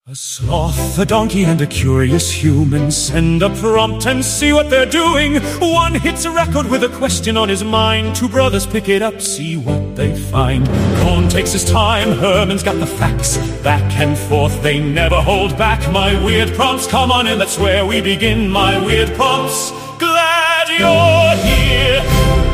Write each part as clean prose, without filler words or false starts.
A sloth, a donkey, and a curious human send a prompt and see what they're doing. One hits a record with a question on his mind. Two brothers pick it up, see what they find. Cohn takes his time, Herman's got the facts. Back and forth, they never hold back. My weird prompts, come on in, that's where we begin. My weird prompts, glad you're here.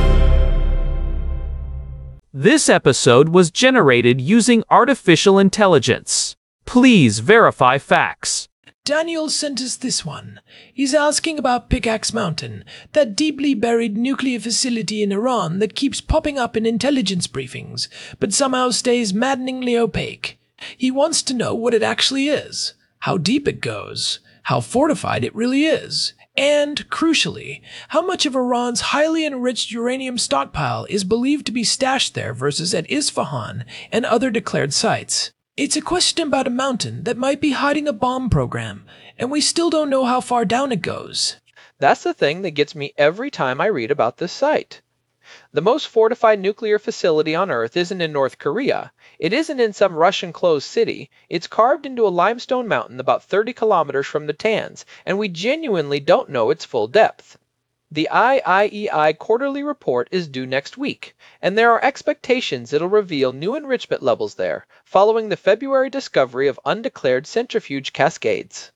This episode was generated using artificial intelligence. Please verify facts. Daniel sent us this one. He's asking about Pickaxe Mountain, that deeply buried nuclear facility in Iran that keeps popping up in intelligence briefings, but somehow stays maddeningly opaque. He wants to know what it actually is, how deep it goes, how fortified it really is, and, crucially, how much of Iran's highly enriched uranium stockpile is believed to be stashed there versus at Isfahan and other declared sites. It's a question about a mountain that might be hiding a bomb program, and we still don't know how far down it goes. That's the thing that gets me every time I read about this site. The most fortified nuclear facility on Earth isn't in North Korea. It isn't in some Russian closed city. It's carved into a limestone mountain about 30 kilometers from Natanz, and we genuinely don't know its full depth. The IAEI quarterly report is due next week, and there are expectations it'll reveal new enrichment levels there, following the February discovery of undeclared centrifuge cascades.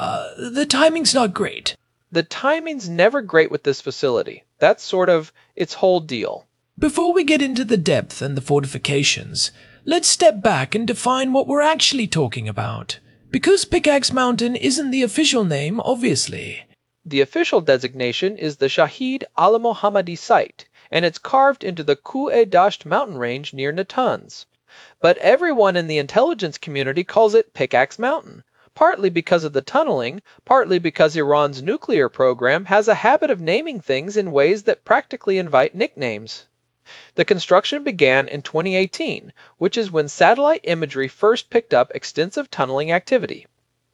The timing's not great. The timing's never great with this facility. That's sort of its whole deal. Before we get into the depth and the fortifications, let's step back and define what we're actually talking about. Because Pickaxe Mountain isn't the official name, obviously. The official designation is the Shahid al-Mohammadi site, and it's carved into the Kuh-e-Dasht mountain range near Natanz. But everyone in the intelligence community calls it Pickaxe Mountain, partly because of the tunneling, partly because Iran's nuclear program has a habit of naming things in ways that practically invite nicknames. The construction began in 2018, which is when satellite imagery first picked up extensive tunneling activity.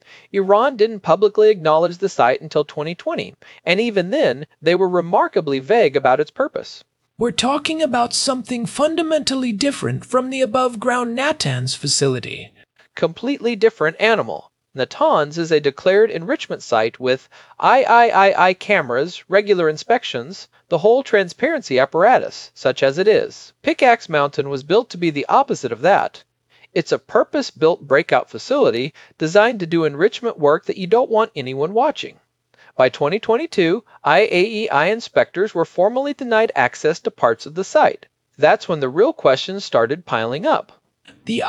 Iran didn't publicly acknowledge the site until 2020, and even then, they were remarkably vague about its purpose. We're talking about something fundamentally different from the above-ground Natanz facility. Completely different animal. Natanz is a declared enrichment site with IAEI cameras, regular inspections, the whole transparency apparatus, such as it is. Pickaxe Mountain was built to be the opposite of that. It's a purpose-built breakout facility designed to do enrichment work that you don't want anyone watching. By 2022, IAEI inspectors were formally denied access to parts of the site. That's when the real questions started piling up. The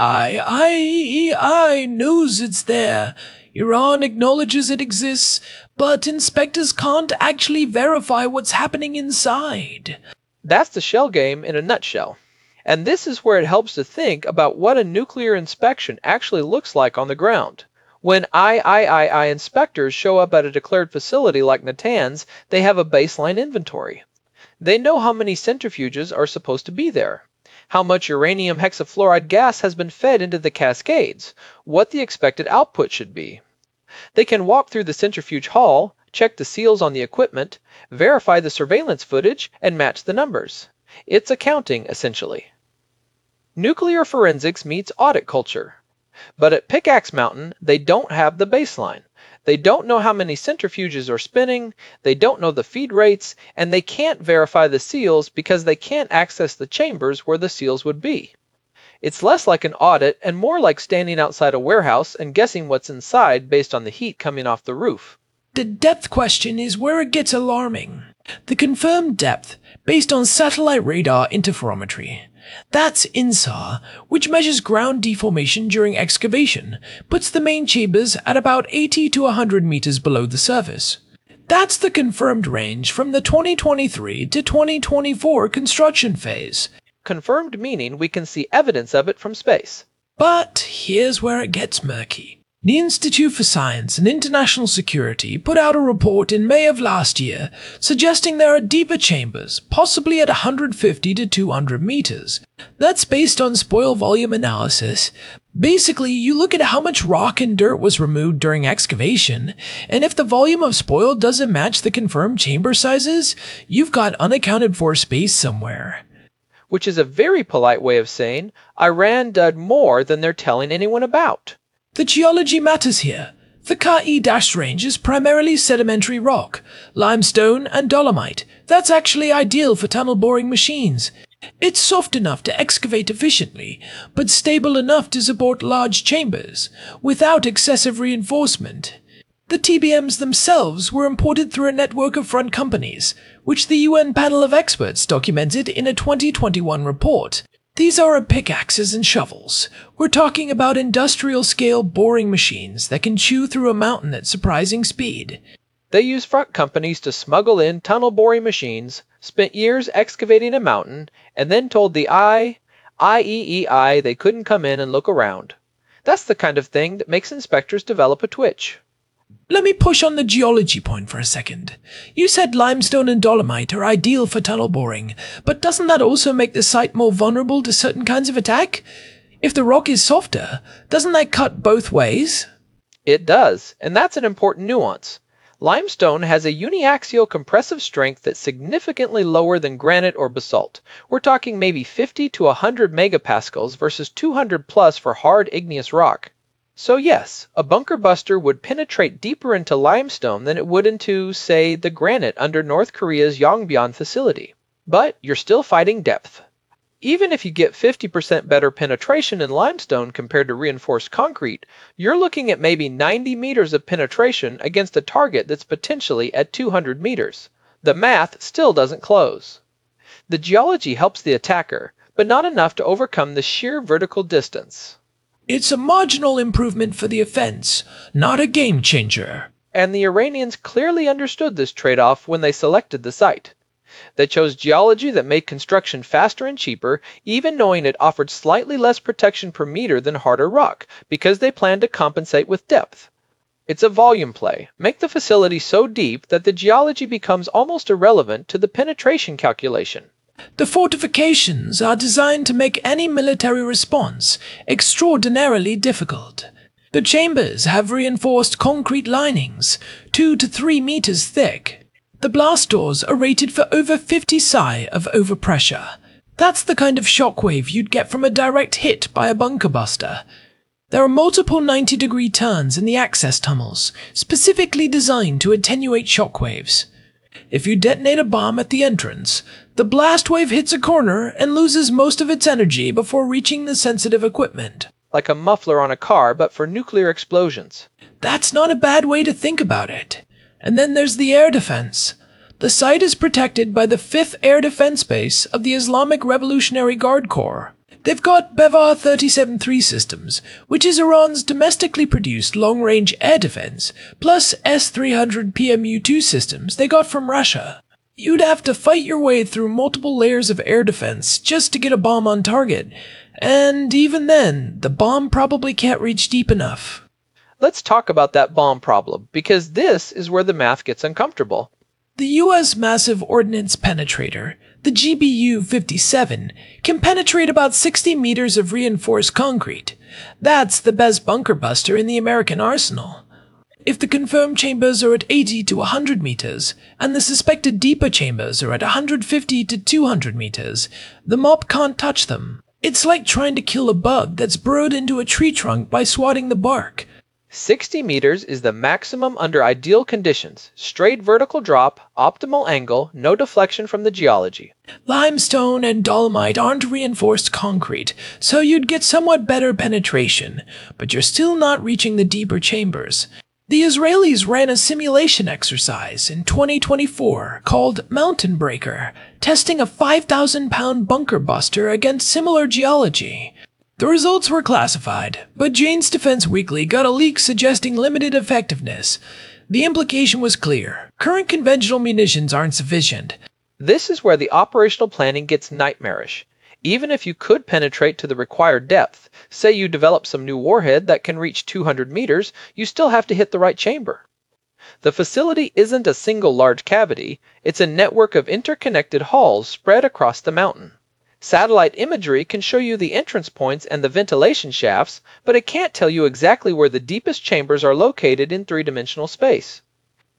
IAEI knows it's there. Iran acknowledges it exists, but inspectors can't actually verify what's happening inside. That's the shell game in a nutshell. And this is where it helps to think about what a nuclear inspection actually looks like on the ground. When IAEI inspectors show up at a declared facility like Natanz, they have a baseline inventory. They know how many centrifuges are supposed to be there, how much uranium hexafluoride gas has been fed into the cascades, what the expected output should be. They can walk through the centrifuge hall, check the seals on the equipment, verify the surveillance footage, and match the numbers. It's accounting, essentially. Nuclear forensics meets audit culture. But at Pickaxe Mountain, they don't have the baseline. They don't know how many centrifuges are spinning, they don't know the feed rates, and they can't verify the seals because they can't access the chambers where the seals would be. It's less like an audit and more like standing outside a warehouse and guessing what's inside based on the heat coming off the roof. The depth question is where it gets alarming. The confirmed depth, based on satellite radar interferometry. That's INSAR, which measures ground deformation during excavation, puts the main chambers at about 80 to 100 meters below the surface. That's the confirmed range from the 2023 to 2024 construction phase. Confirmed meaning we can see evidence of it from space. But here's where it gets murky. The Institute for Science and International Security put out a report in May of last year suggesting there are deeper chambers, possibly at 150 to 200 meters. That's based on spoil volume analysis. Basically, you look at how much rock and dirt was removed during excavation, and if the volume of spoil doesn't match the confirmed chamber sizes, you've got unaccounted for space somewhere. Which is a very polite way of saying Iran dug more than they're telling anyone about. The geology matters here. The KE- range is primarily sedimentary rock, limestone and dolomite. That's actually ideal for tunnel boring machines. It's soft enough to excavate efficiently, but stable enough to support large chambers, without excessive reinforcement. The TBMs themselves were imported through a network of front companies, which the UN panel of experts documented in a 2021 report. These aren't pickaxes and shovels. We're talking about industrial-scale boring machines that can chew through a mountain at surprising speed. They use front companies to smuggle in tunnel boring machines, spent years excavating a mountain, and then told the IEEI they couldn't come in and look around. That's the kind of thing that makes inspectors develop a twitch. Let me push on the geology point for a second. You said limestone and dolomite are ideal for tunnel boring, but doesn't that also make the site more vulnerable to certain kinds of attack? If the rock is softer, doesn't that cut both ways? It does, and that's an important nuance. Limestone has a uniaxial compressive strength that's significantly lower than granite or basalt. We're talking maybe 50 to 100 megapascals versus 200 plus for hard igneous rock. So yes, a bunker buster would penetrate deeper into limestone than it would into, say, the granite under North Korea's Yongbyon facility. But you're still fighting depth. Even if you get 50% better penetration in limestone compared to reinforced concrete, you're looking at maybe 90 meters of penetration against a target that's potentially at 200 meters. The math still doesn't close. The geology helps the attacker, but not enough to overcome the sheer vertical distance. It's a marginal improvement for the offense, not a game changer. And the Iranians clearly understood this trade-off when they selected the site. They chose geology that made construction faster and cheaper, even knowing it offered slightly less protection per meter than harder rock, because they planned to compensate with depth. It's a volume play. Make the facility so deep that the geology becomes almost irrelevant to the penetration calculation. The fortifications are designed to make any military response extraordinarily difficult. The chambers have reinforced concrete linings, 2 to 3 meters thick. The blast doors are rated for over 50 psi of overpressure. That's the kind of shockwave you'd get from a direct hit by a bunker buster. There are multiple 90-degree turns in the access tunnels, specifically designed to attenuate shockwaves. If you detonate a bomb at the entrance, the blast wave hits a corner and loses most of its energy before reaching the sensitive equipment. Like a muffler on a car, but for nuclear explosions. That's not a bad way to think about it. And then there's the air defense. The site is protected by the 5th Air Defense Base of the Islamic Revolutionary Guard Corps. They've got Bevar 37-3 systems, which is Iran's domestically produced long-range air defense, plus S-300 PMU-2 systems they got from Russia. You'd have to fight your way through multiple layers of air defense just to get a bomb on target, and even then, the bomb probably can't reach deep enough. Let's talk about that bomb problem, because this is where the math gets uncomfortable. The U.S. Massive Ordnance Penetrator, the GBU-57, can penetrate about 60 meters of reinforced concrete. That's the best bunker buster in the American arsenal. If the confirmed chambers are at 80 to 100 meters, and the suspected deeper chambers are at 150 to 200 meters, the mob can't touch them. It's like trying to kill a bug that's burrowed into a tree trunk by swatting the bark. 60 meters is the maximum under ideal conditions. Straight vertical drop, optimal angle, no deflection from the geology. Limestone and dolomite aren't reinforced concrete, so you'd get somewhat better penetration, but you're still not reaching the deeper chambers. The Israelis ran a simulation exercise in 2024 called Mountain Breaker, testing a 5,000-pound bunker buster against similar geology. The results were classified, but Jane's Defense Weekly got a leak suggesting limited effectiveness. The implication was clear. Current conventional munitions aren't sufficient. This is where the operational planning gets nightmarish. Even if you could penetrate to the required depth, say you develop some new warhead that can reach 200 meters, you still have to hit the right chamber. The facility isn't a single large cavity, it's a network of interconnected halls spread across the mountain. Satellite imagery can show you the entrance points and the ventilation shafts, but it can't tell you exactly where the deepest chambers are located in three-dimensional space.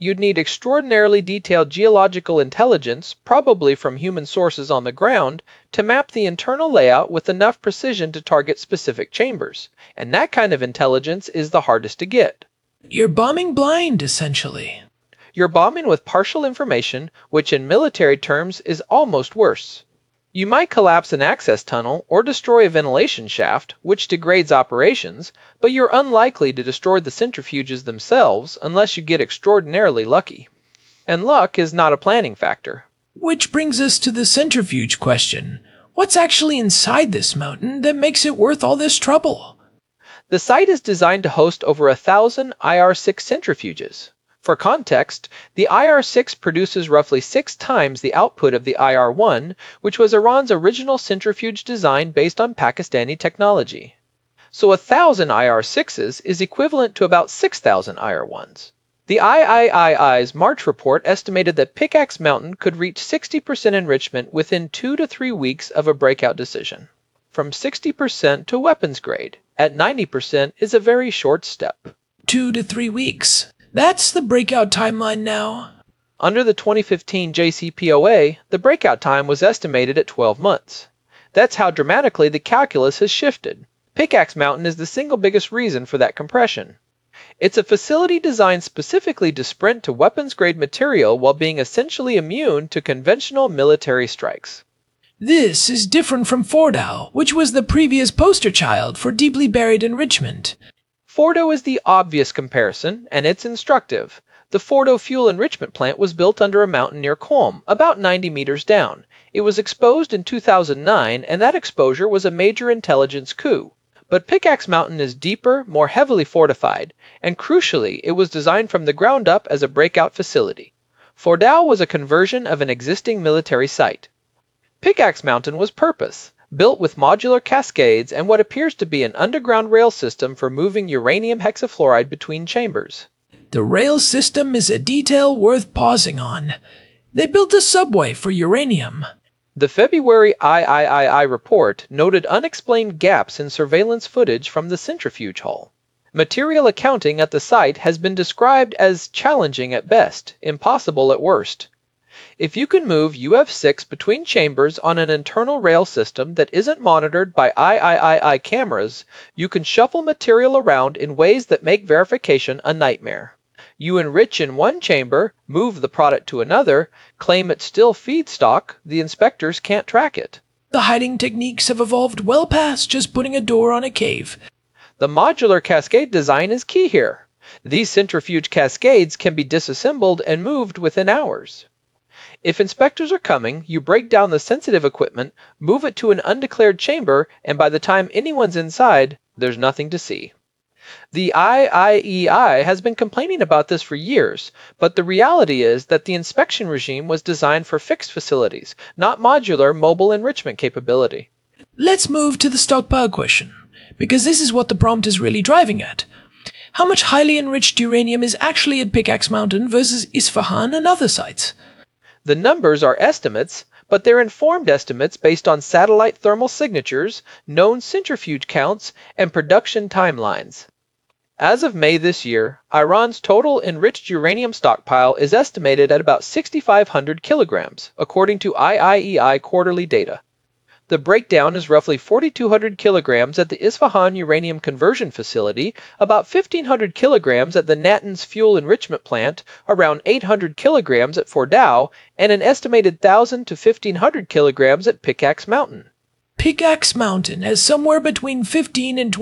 you'd need extraordinarily detailed geological intelligence, probably from human sources on the ground, to map the internal layout with enough precision to target specific chambers. And that kind of intelligence is the hardest to get. You're bombing blind, essentially. You're bombing with partial information, which in military terms is almost worse. You might collapse an access tunnel or destroy a ventilation shaft, which degrades operations, but you're unlikely to destroy the centrifuges themselves unless you get extraordinarily lucky. And luck is not a planning factor. Which brings us to the centrifuge question. What's actually inside this mountain that makes it worth all this trouble? The site is designed to host over 1,000 IR-6 centrifuges. For context, the IR-6 produces roughly 6 times the output of the IR-1, which was Iran's original centrifuge design based on Pakistani technology. So 1,000 IR-6s is equivalent to about 6,000 IR-1s. The IIII's March report estimated that Pickaxe Mountain could reach 60% enrichment within 2 to 3 weeks of a breakout decision. From 60% to weapons grade at 90% is a very short step. 2 to 3 weeks. That's the breakout timeline now. Under the 2015 JCPOA, the breakout time was estimated at 12 months. That's how dramatically the calculus has shifted. Pickaxe Mountain is the single biggest reason for that compression. It's a facility designed specifically to sprint to weapons-grade material while being essentially immune to conventional military strikes. This is different from Fordow, which was the previous poster child for deeply buried enrichment. Fordo is the obvious comparison, and it's instructive. The Fordo fuel enrichment plant was built under a mountain near Qom, about 90 meters down. It was exposed in 2009, and that exposure was a major intelligence coup. But Pickaxe Mountain is deeper, more heavily fortified, and crucially, it was designed from the ground up as a breakout facility. Fordow was a conversion of an existing military site. Pickaxe Mountain was purpose, built with modular cascades and what appears to be an underground rail system for moving uranium hexafluoride between chambers. The rail system is a detail worth pausing on. They built a subway for uranium. The February IIII report noted unexplained gaps in surveillance footage from the centrifuge hall. Material accounting at the site has been described as challenging at best, impossible at worst. If you can move UF6 between chambers on an internal rail system that isn't monitored by IIII cameras, you can shuffle material around in ways that make verification a nightmare. You enrich in one chamber, move the product to another, claim it's still feedstock, the inspectors can't track it. The hiding techniques have evolved well past just putting a door on a cave. The modular cascade design is key here. These centrifuge cascades can be disassembled and moved within hours. If inspectors are coming, you break down the sensitive equipment, move it to an undeclared chamber, and by the time anyone's inside, there's nothing to see. The IIEI has been complaining about this for years, but the reality is that the inspection regime was designed for fixed facilities, not modular mobile enrichment capability. Let's move to the stockpile question, because this is what the prompt is really driving at. How much highly enriched uranium is actually at Pickaxe Mountain versus Isfahan and other sites? The numbers are estimates, but they're informed estimates based on satellite thermal signatures, known centrifuge counts, and production timelines. As of May this year, Iran's total enriched uranium stockpile is estimated at about 6,500 kilograms, according to IIEI quarterly data. The breakdown is roughly 4,200 kilograms at the Isfahan uranium conversion facility, about 1,500 kilograms at the Natanz fuel enrichment plant, around 800 kilograms at Fordow, and an estimated 1,000 to 1,500 kilograms at Pickaxe Mountain. Pickaxe Mountain has somewhere between 15 and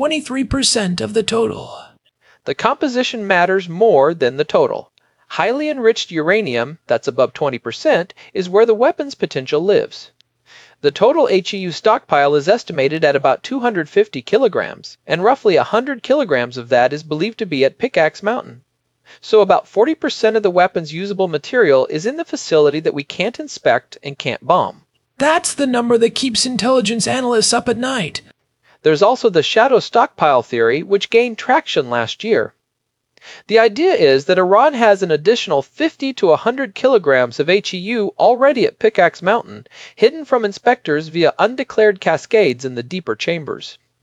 23% of the total. The composition matters more than the total. Highly enriched uranium, that's above 20%, is where the weapons potential lives. The total HEU stockpile is estimated at about 250 kilograms, and roughly 100 kilograms of that is believed to be at Pickaxe Mountain. So about 40% of the weapon's usable material is in the facility that we can't inspect and can't bomb. That's the number that keeps intelligence analysts up at night. There's also the shadow stockpile theory, which gained traction last year. The idea is that Iran has an additional 50 to 100 kilograms of HEU already at Pickaxe Mountain, hidden from inspectors via undeclared cascades in the deeper chambers.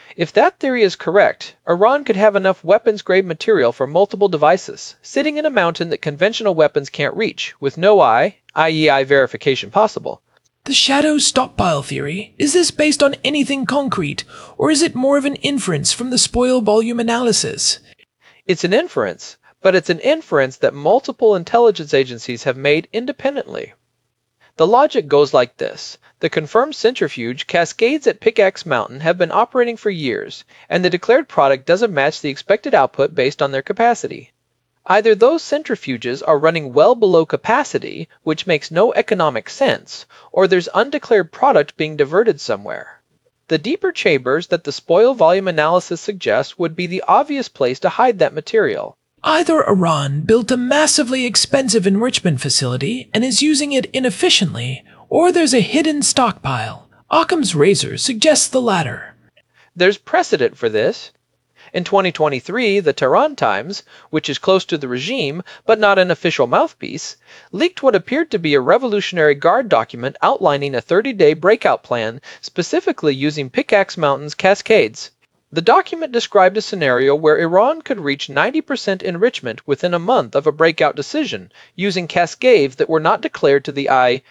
If that theory is correct, Iran could have enough weapons-grade material for multiple devices, sitting in a mountain that conventional weapons can't reach, with no IEI verification possible. The shadow stockpile theory, is this based on anything concrete, or is it more of an inference from the spoil volume analysis? It's an inference, but it's an inference that multiple intelligence agencies have made independently. The logic goes like this. The confirmed centrifuge cascades at Pickaxe Mountain have been operating for years, and the declared product doesn't match the expected output based on their capacity. Either those centrifuges are running well below capacity, which makes no economic sense, or there's undeclared product being diverted somewhere. The deeper chambers that the spoil volume analysis suggests would be the obvious place to hide that material. Either Iran built a massively expensive enrichment facility and is using it inefficiently, or there's a hidden stockpile. Occam's razor suggests the latter. There's precedent for this. In 2023, the Tehran Times, which is close to the regime but not an official mouthpiece, leaked what appeared to be a Revolutionary Guard document outlining a 30-day breakout plan specifically using Pickaxe Mountain's cascades. The document described a scenario where Iran could reach 90% enrichment within a month of a breakout decision using cascades that were not declared to the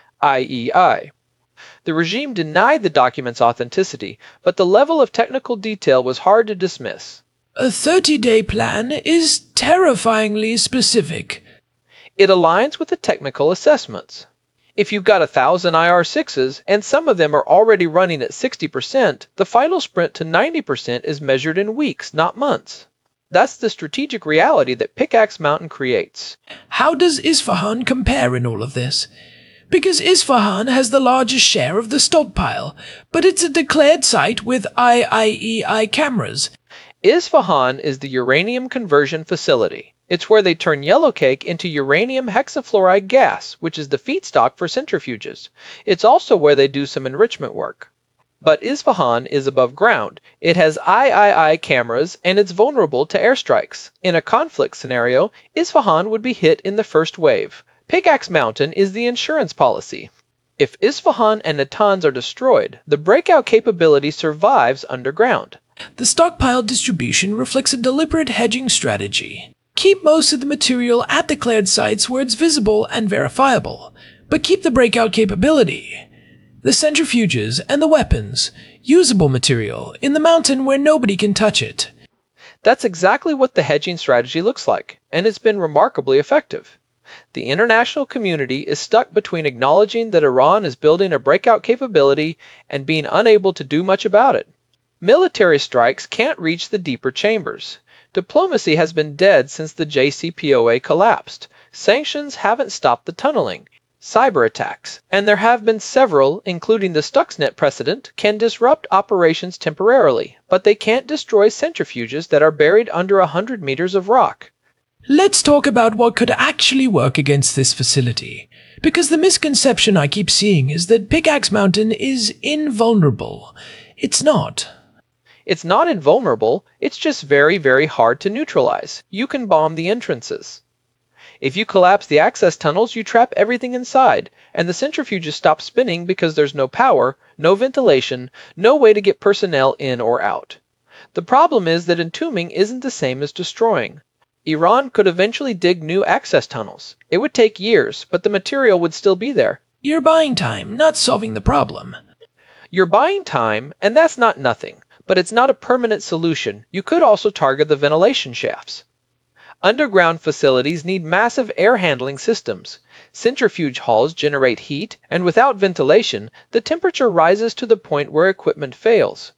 IEI. The regime denied the document's authenticity, but the level of technical detail was hard to dismiss. A 30-day plan is terrifyingly specific. It aligns with the technical assessments. If you've got 1,000 IR-6s and some of them are already running at 60%, the final sprint to 90% is measured in weeks, not months. That's the strategic reality that Pickaxe Mountain creates. How does Isfahan compare in all of this? Because Isfahan has the largest share of the stockpile, but it's a declared site with IEI cameras. Isfahan is the uranium conversion facility. It's where they turn yellowcake into uranium hexafluoride gas, which is the feedstock for centrifuges. It's also where they do some enrichment work. But Isfahan is above ground. It has IEI cameras, and it's vulnerable to airstrikes. In a conflict scenario, Isfahan would be hit in the first wave. Pickaxe Mountain is the insurance policy. If Isfahan and Natanz are destroyed, the breakout capability survives underground. The stockpile distribution reflects a deliberate hedging strategy. Keep most of the material at declared sites where it's visible and verifiable, but keep the breakout capability. The centrifuges and the weapons, usable material, in the mountain where nobody can touch it. That's exactly what the hedging strategy looks like, and it's been remarkably effective. The international community is stuck between acknowledging that Iran is building a breakout capability and being unable to do much about it. Military strikes can't reach the deeper chambers. Diplomacy has been dead since the JCPOA collapsed. Sanctions haven't stopped the tunneling. Cyber attacks, and there have been several, including the Stuxnet precedent, can disrupt operations temporarily, but they can't destroy centrifuges that are buried under 100 meters of rock. Let's talk about what could actually work against this facility, because the misconception I keep seeing is that Pickaxe Mountain is invulnerable. It's not. It's not invulnerable, it's just very, very hard to neutralize. You can bomb the entrances. If you collapse the access tunnels, you trap everything inside, and the centrifuges stop spinning because there's no power, no ventilation, no way to get personnel in or out. The problem is that entombing isn't the same as destroying. Iran could eventually dig new access tunnels. It would take years, but the material would still be there. You're buying time, not solving the problem. You're buying time, and that's not nothing. But it's not a permanent solution. You could also target the ventilation shafts. Underground facilities need massive air handling systems. Centrifuge halls generate heat, and without ventilation, the temperature rises to the point where equipment fails.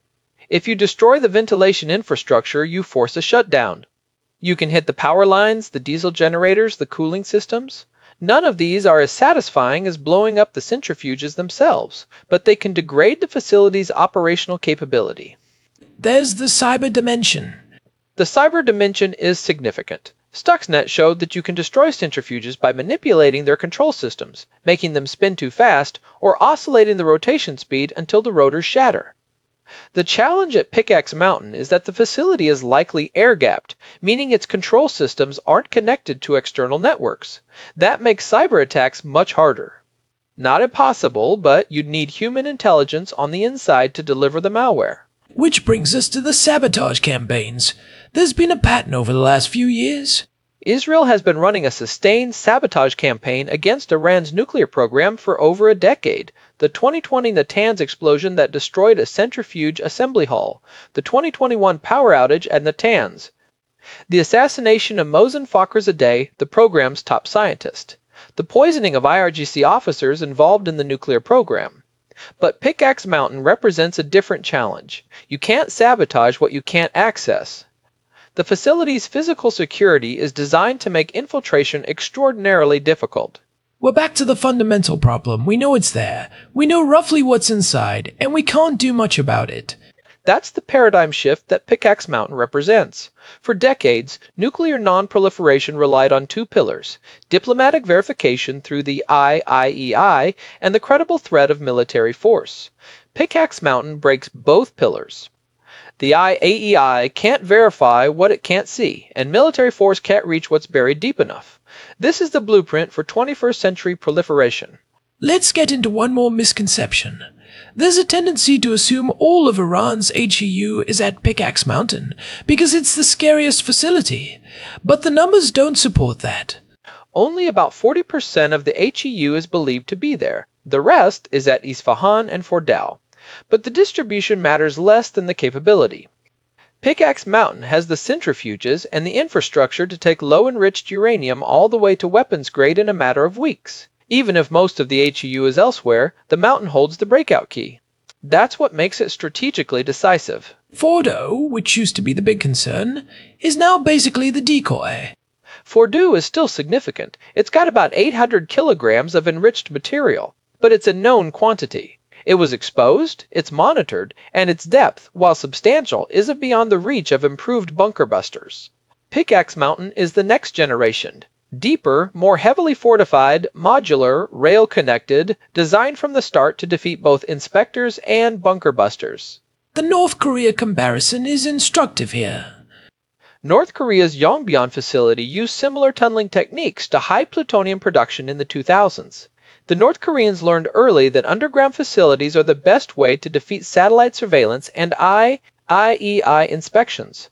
If you destroy the ventilation infrastructure, you force a shutdown. You can hit the power lines, the diesel generators, the cooling systems. None of these are as satisfying as blowing up the centrifuges themselves, but they can degrade the facility's operational capability. There's the cyber dimension. The cyber dimension is significant. Stuxnet showed that you can destroy centrifuges by manipulating their control systems, making them spin too fast, or oscillating the rotation speed until the rotors shatter. The challenge at Pickaxe Mountain is that the facility is likely air-gapped, meaning its control systems aren't connected to external networks. That makes cyber attacks much harder. Not impossible, but you'd need human intelligence on the inside to deliver the malware. Which brings us to the sabotage campaigns. There's been a pattern over the last few years. Israel has been running a sustained sabotage campaign against Iran's nuclear program for over a decade. The 2020 Natanz explosion that destroyed a centrifuge assembly hall. The 2021 power outage at Natanz. The assassination of Mohsen Fakhrizadeh, the program's top scientist. The poisoning of IRGC officers involved in the nuclear program. But Pickaxe Mountain represents a different challenge. You can't sabotage what you can't access. The facility's physical security is designed to make infiltration extraordinarily difficult. We're back to the fundamental problem. We know it's there. We know roughly what's inside, and we can't do much about it. That's the paradigm shift that Pickaxe Mountain represents. For decades, nuclear non-proliferation relied on two pillars: diplomatic verification through the IAEI and the credible threat of military force. Pickaxe Mountain breaks both pillars. The IAEI can't verify what it can't see, and military force can't reach what's buried deep enough. This is the blueprint for 21st century proliferation. Let's get into one more misconception. There's a tendency to assume all of Iran's HEU is at Pickaxe Mountain because it's the scariest facility. But the numbers don't support that. Only about 40% of the HEU is believed to be there. The rest is at Isfahan and Fordow. But the distribution matters less than the capability. Pickaxe Mountain has the centrifuges and the infrastructure to take low-enriched uranium all the way to weapons grade in a matter of weeks. Even if most of the HEU is elsewhere, the mountain holds the breakout key. That's what makes it strategically decisive. Fordow, which used to be the big concern, is now basically the decoy. Fordow is still significant. It's got about 800 kilograms of enriched material, but it's a known quantity. It was exposed, it's monitored, and its depth, while substantial, isn't beyond the reach of improved bunker busters. Pickaxe Mountain is the next generation. Deeper, more heavily fortified, modular, rail-connected, designed from the start to defeat both inspectors and bunker busters. The North Korea comparison is instructive here. North Korea's Yongbyon facility used similar tunneling techniques to high plutonium production in the 2000s. The North Koreans learned early that underground facilities are the best way to defeat satellite surveillance and IAEI inspections.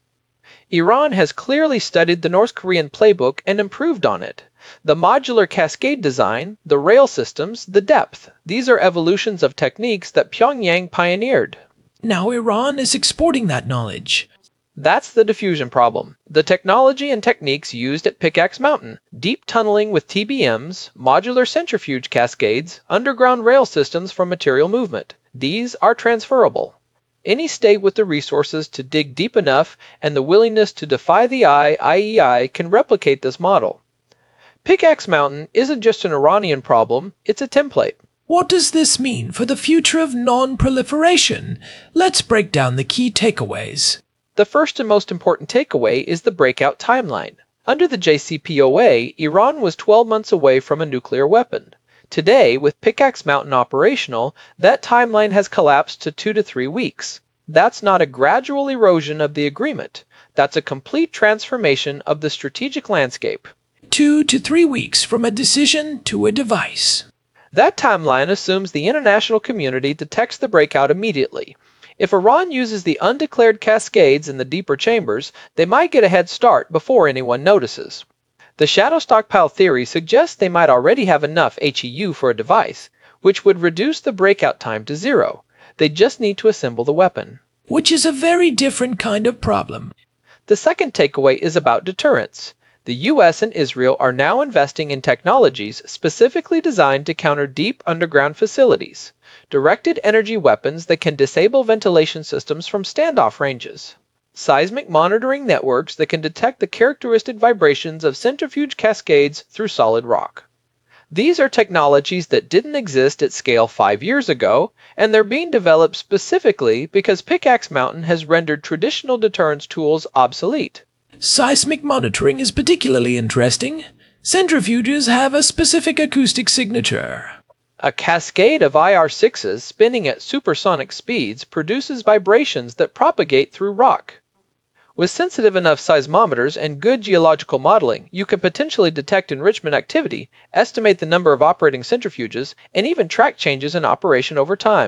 Iran has clearly studied the North Korean playbook and improved on it. The modular cascade design, the rail systems, the depth, these are evolutions of techniques that Pyongyang pioneered. Now Iran is exporting that knowledge. That's the diffusion problem. The technology and techniques used at Pickaxe Mountain, deep tunneling with TBMs, modular centrifuge cascades, underground rail systems for material movement. These are transferable. Any state with the resources to dig deep enough and the willingness to defy the IAEI can replicate this model. Pickaxe Mountain isn't just an Iranian problem, it's a template. What does this mean for the future of non-proliferation? Let's break down the key takeaways. The first and most important takeaway is the breakout timeline. Under the JCPOA, Iran was 12 months away from a nuclear weapon. Today, with Pickaxe Mountain operational, that timeline has collapsed to 2 to 3 weeks. That's not a gradual erosion of the agreement. That's a complete transformation of the strategic landscape. 2 to 3 weeks from a decision to a device. That timeline assumes the international community detects the breakout immediately. If Iran uses the undeclared cascades in the deeper chambers, they might get a head start before anyone notices. The shadow stockpile theory suggests they might already have enough HEU for a device, which would reduce the breakout time to 0. They just need to assemble the weapon. Which is a very different kind of problem. The second takeaway is about deterrence. The US and Israel are now investing in technologies specifically designed to counter deep underground facilities, directed energy weapons that can disable ventilation systems from standoff ranges, seismic monitoring networks that can detect the characteristic vibrations of centrifuge cascades through solid rock. These are technologies that didn't exist at scale 5 years ago, and they're being developed specifically because Pickaxe Mountain has rendered traditional deterrence tools obsolete. Seismic monitoring is particularly interesting. Centrifuges have a specific acoustic signature. A cascade of IR-6s spinning at supersonic speeds produces vibrations that propagate through rock. With sensitive enough seismometers and good geological modeling, you can potentially detect enrichment activity, estimate the number of operating centrifuges, and even track changes in operation over time.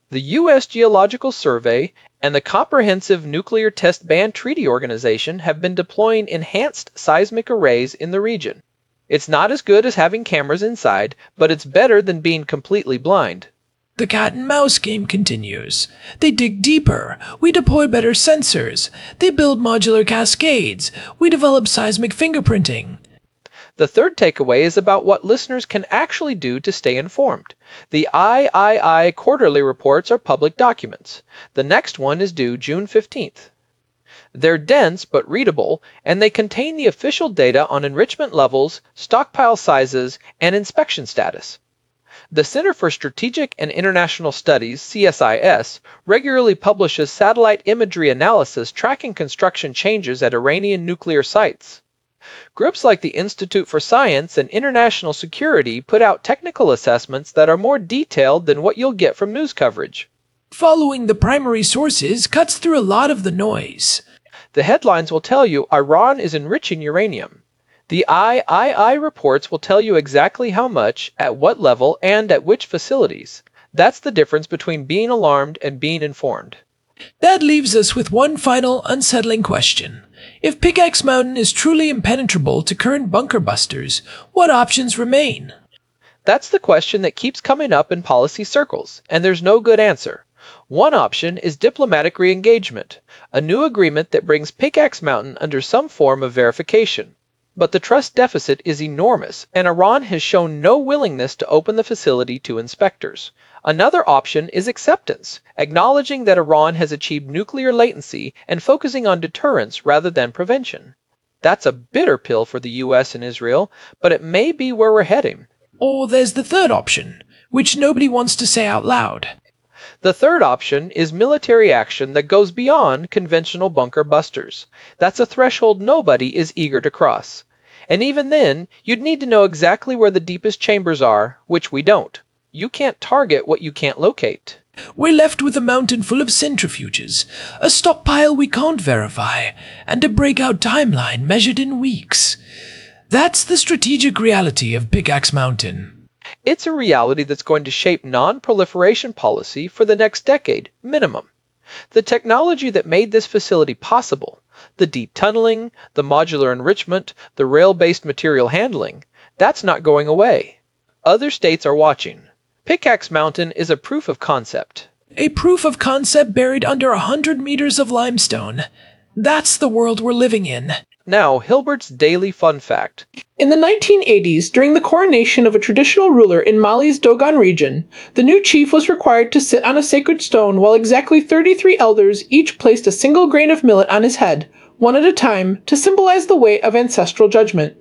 The U.S. Geological Survey and the Comprehensive Nuclear Test Ban Treaty Organization have been deploying enhanced seismic arrays in the region. It's not as good as having cameras inside, but it's better than being completely blind. The cat and mouse game continues. They dig deeper. We deploy better sensors. They build modular cascades. We develop seismic fingerprinting. The third takeaway is about what listeners can actually do to stay informed. The III quarterly reports are public documents. The next one is due June 15th. They're dense but readable, and they contain the official data on enrichment levels, stockpile sizes, and inspection status. The Center for Strategic and International Studies, CSIS, regularly publishes satellite imagery analysis tracking construction changes at Iranian nuclear sites. Groups like the Institute for Science and International Security put out technical assessments that are more detailed than what you'll get from news coverage. Following the primary sources cuts through a lot of the noise. The headlines will tell you Iran is enriching uranium. The III reports will tell you exactly how much, at what level, and at which facilities. That's the difference between being alarmed and being informed. That leaves us with one final unsettling question. If Pickaxe Mountain is truly impenetrable to current bunker busters, what options remain? That's the question that keeps coming up in policy circles, and there's no good answer. One option is diplomatic re-engagement, a new agreement that brings Pickaxe Mountain under some form of verification. But the trust deficit is enormous, and Iran has shown no willingness to open the facility to inspectors. Another option is acceptance, acknowledging that Iran has achieved nuclear latency and focusing on deterrence rather than prevention. That's a bitter pill for the US and Israel, but it may be where we're heading. Or there's the third option, which nobody wants to say out loud. The third option is military action that goes beyond conventional bunker busters. That's a threshold nobody is eager to cross. And even then, you'd need to know exactly where the deepest chambers are, which we don't. You can't target what you can't locate. We're left with a mountain full of centrifuges, a stockpile we can't verify, and a breakout timeline measured in weeks. That's the strategic reality of Pickaxe Mountain. It's a reality that's going to shape non-proliferation policy for the next decade, minimum. The technology that made this facility possible, the deep tunneling, the modular enrichment, the rail-based material handling, that's not going away. Other states are watching. Pickaxe Mountain is a proof of concept. A proof of concept buried under 100 meters of limestone. That's the world we're living in. Now, Hilbert's Daily Fun Fact. In the 1980s, during the coronation of a traditional ruler in Mali's Dogon region, the new chief was required to sit on a sacred stone while exactly 33 elders each placed a single grain of millet on his head, one at a time, to symbolize the weight of ancestral judgment.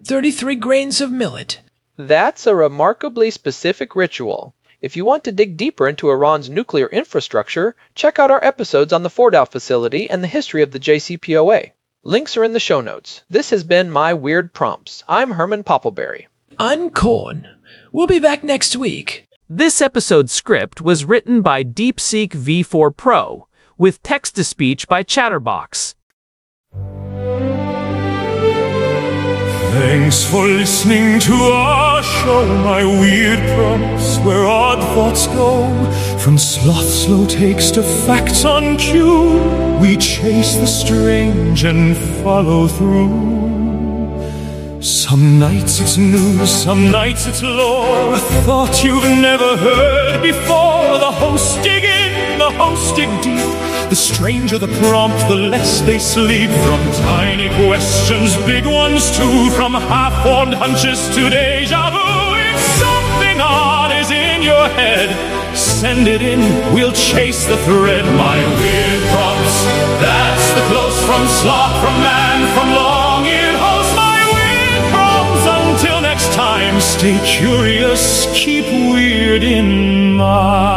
33 grains of millet. That's a remarkably specific ritual. If you want to dig deeper into Iran's nuclear infrastructure, check out our episodes on the Fordow facility and the history of the JCPOA. Links are in the show notes. This has been My Weird Prompts. I'm Herman Poppleberry. I'm Corn. We'll be back next week. This episode's script was written by DeepSeek V4 Pro, with text-to-speech by Chatterbox. Thanks for listening to our show, My Weird Prompts, where odd thoughts go. From sloth slow takes to facts on cue, we chase the strange and follow through. Some nights it's news, some nights it's lore, a thought you've never heard before. The hosts dig in, the hosts dig deep. The stranger the prompt, the less they sleep. From tiny questions, big ones too, from half-formed hunches to deja vu. If something odd is in your head, send it in, we'll chase the thread. My Weird Prompts, that's the close from sloth, from man, from long-eared host. My Weird Prompts, until next time, stay curious, keep weird in mind.